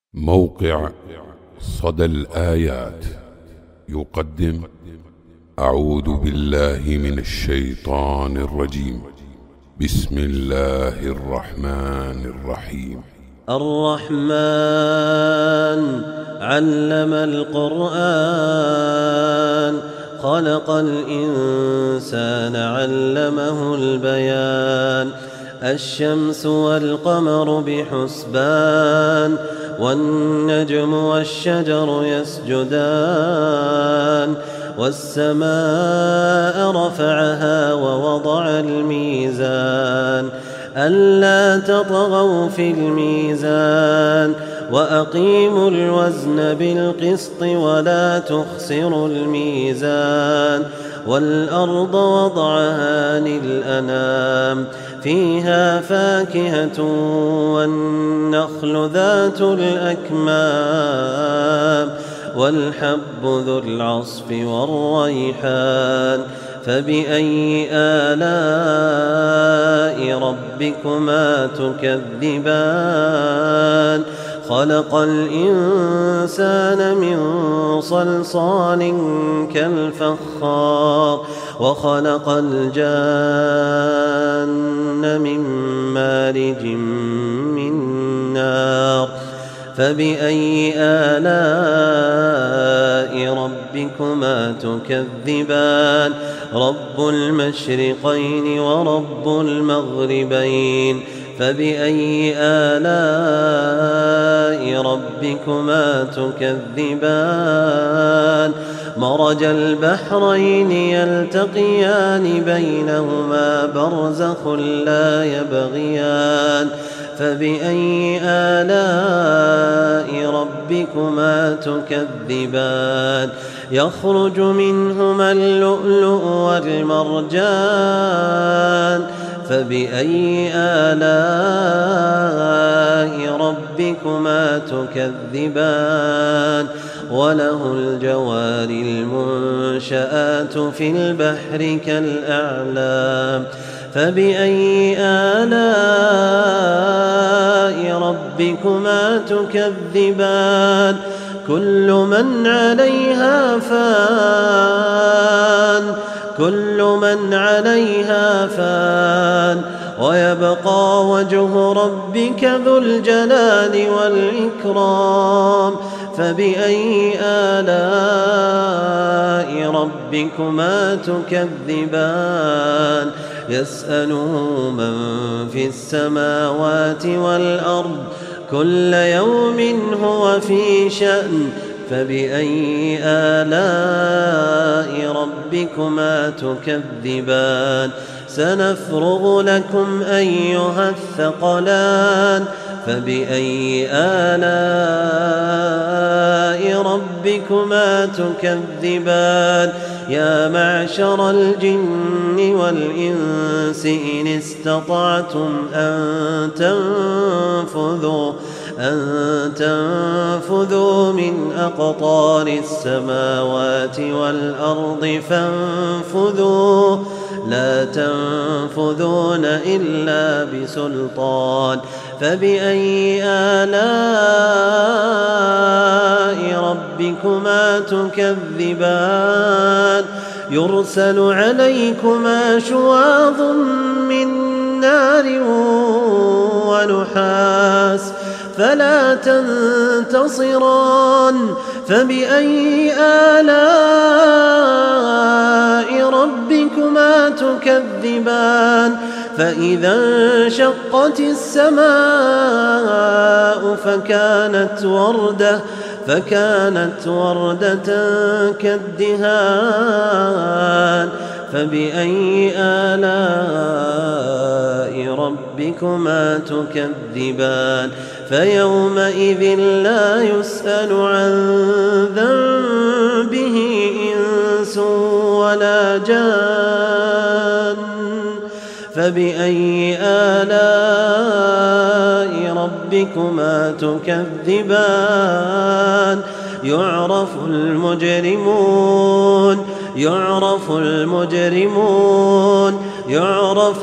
موقع صدى الآيات يقدم أعوذ بالله من الشيطان الرجيم. بسم الله الرحمن الرحيم. الرحمن علم القرآن خلق الإنسان علمه البيان. الشمس والقمر بحسبان والنجم والشجر يسجدان. والسماء رفعها ووضع الميزان ألا تطغوا في الميزان وأقيموا الوزن بالقسط ولا تخسروا الميزان. والأرض وضعها للأنام فيها فاكهة والنخل ذات الأكمام والحب ذو العصف والريحان. فبأي آلاء ربكما تكذبان؟ خلق الإنسان من صلصال كالفخار وخلق الجان من مارج من نار. فبأي آلاء ربكما تكذبان؟ رب المشرقين ورب المغربين. فبأي آلاء ربكما تكذبان؟ مرج البحرين يلتقيان بينهما برزخ لا يبغيان. فبأي آلاء ربكما تكذبان؟ يخرج منهما اللؤلؤ والمرجان. فبأي آلاء ربكما تكذبان؟ وله الجوار المنشآت في البحر كالأعلام. فبأي آلاء ربكما تكذبان؟ كل من عليها فان ويبقى وجه ربك ذو الجلال والإكرام. فبأي آلاء ربكما تكذبان؟ يسأله من في السماوات والأرض كل يوم هو في شأن. فبأي آلاء ربكما تكذبان؟ سنفرغ لكم أيها الثقلان. فبأي آلاء ربكما تكذبان؟ يا معشر الجن والإنس إن استطعتم أن تنفذوا من أقطار السماوات والأرض فانفذوا لا تنفذون إلا بسلطان. فبأي آلاء ربكما تكذبان؟ يرسل عليكما شواظ من نار ونحاس فلا تنتصران. فبأي آلاء ربكما تكذبان؟ فإذا انشقت السماء فكانت وردة كالدهان. فبأي آلاء ربكما تكذبان؟ فيومئذ لا يسأل عن ذنبه إنس ولا جان. فبأي آلاء ربكما تكذبان؟ يعرف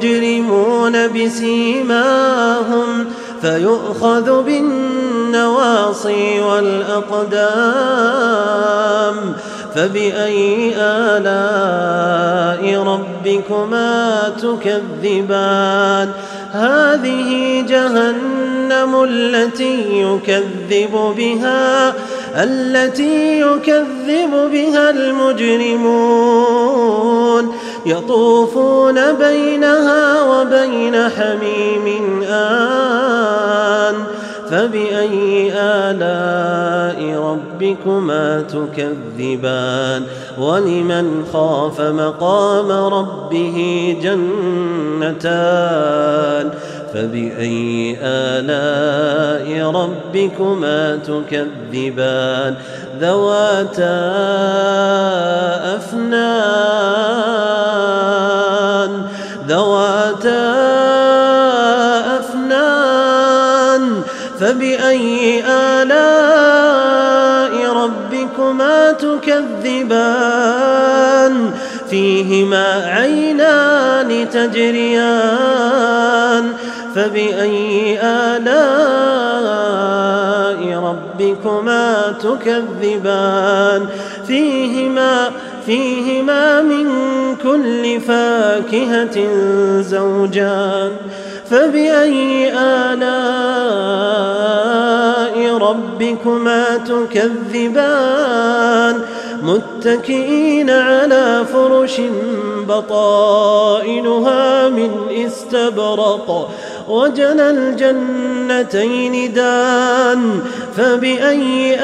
المجرمون بسيماهم فيؤخذ بالنواصي النواصي والأقدام فبأي آلاء ربكما تكذبان هذه جهنم التي يكذب بها المجرمون يطوفون بينها وبين حميم آن فبأي آلاء ربكما تكذبان ولمن خاف مقام ربه جنتان فبأي آلاء ربكما تكذبان ذواتا أفنان فبأي آلاء ربكما تكذبان فيهما عينان تجريان فبأي آلاء ربكما تكذبان فيهما من كل فاكهة زوجان فبأي آلاء ربكما تكذبان متكئين على فرش بطائنها من استبرق وجنى الجنتين دان فبأي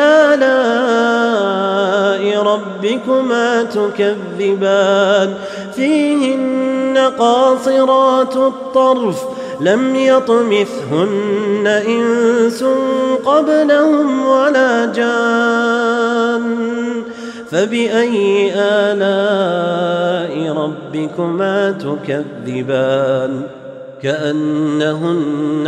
آلاء ربكما تكذبان فيهن قاصرات الطرف لم يطمثهن إنس قبلهم ولا جان فبأي آلاء ربكما تكذبان كأنهن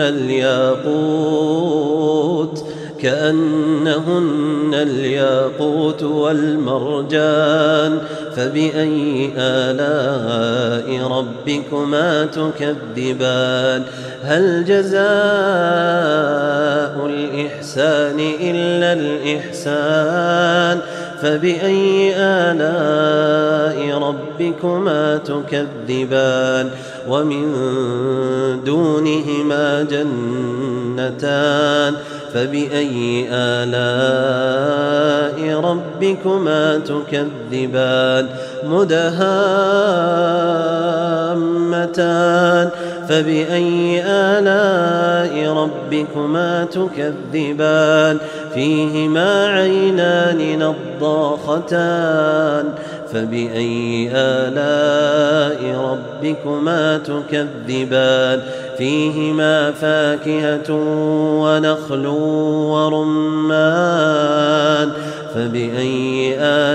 الياقوت والمرجان فبأي آلاء ربكما تكذبان هل جزاء الإحسان إلا الإحسان فبأي آلاء ربكما تكذبان ومن دونهما جنتان فبأي آلاء ربكما تكذبان مدهامتان فبأي آلاء ربكما تكذبان فيهما عينان نضاختان فبأي آلاء ربكما تكذبان فيهما فاكهة ونخل ورمان فبأي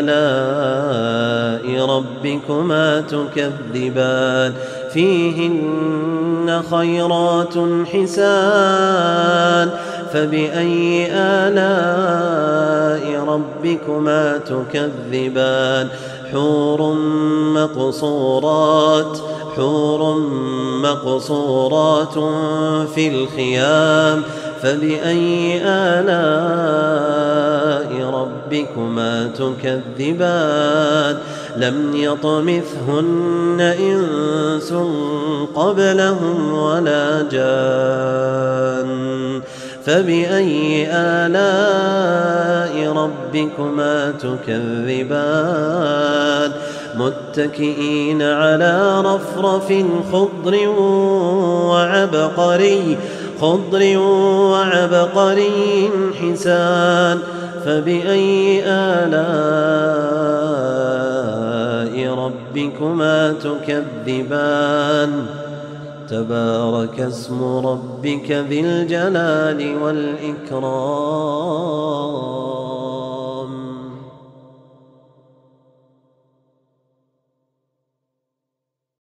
آلاء ربكما تكذبان فيهن خيرات حسان فبأي آلاء ربكما تكذبان حور مقصورات في الخيام فبأي آلاء ربكما تكذبان لم يطمثهن إنس قبلهم ولا جان فبأي آلاء ربكما تكذبان متكئين على رفرف خضر وعبقري حسان فبأي آلاء ربكما تكذبان تبارك اسم ربك ذي الجلال والإكرام